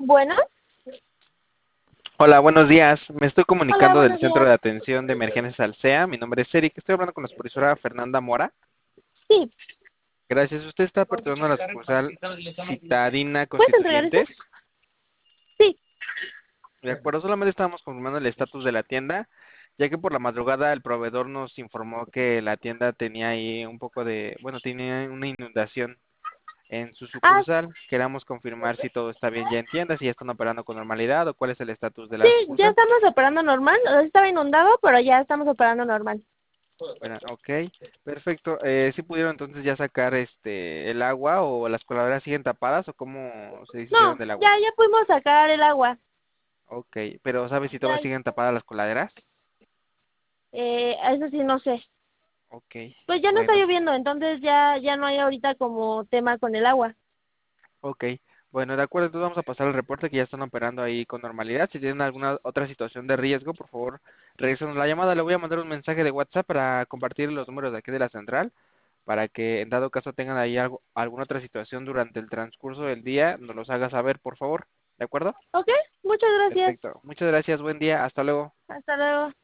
Bueno, Hola, buenos días. Me estoy hola, comunicando del buenos Centro días. de Atención de Emergencias Alsea. Mi nombre es Eric. Estoy hablando con la supervisora Fernanda Mora. Sí, Gracias. Usted está perturbando la sucursal Citadina ¿puedes entregar eso? Constituyentes. Sí. De acuerdo, solamente estábamos confirmando el estatus de la tienda, ya que por la madrugada el proveedor nos informó que la tienda tenía ahí un poco de, bueno, tenía una inundación en su Ah, sucursal. Queramos confirmar si todo está bien ya en tienda, si ya están operando con normalidad o cuál es el estatus de sí, la ya sucursal. estamos operando normal. Estaba inundado, pero ya estamos operando normal. Bueno, ok, perfecto. ¿Sí pudieron entonces ya sacar el agua o las coladeras siguen tapadas o cómo se deshicieron No, del agua? ya pudimos sacar el agua. Ok, pero ¿sabes si todavía Ya, siguen tapadas las coladeras? eso sí, no sé. Ok, Pues ya no está bueno, lloviendo, entonces ya no hay ahorita como tema con el agua. ok. Bueno, de acuerdo, entonces vamos a pasar el reporte que ya están operando ahí con normalidad. Si tienen alguna otra situación de riesgo, por favor, regresenos la llamada. Le voy a mandar un mensaje de WhatsApp para compartir los números de aquí de la central, para que en dado caso tengan ahí alguna otra situación durante el transcurso del día, nos los haga saber, por favor. ¿De acuerdo? Ok, muchas gracias. Perfecto. Muchas gracias. Buen día. Hasta luego. Hasta luego.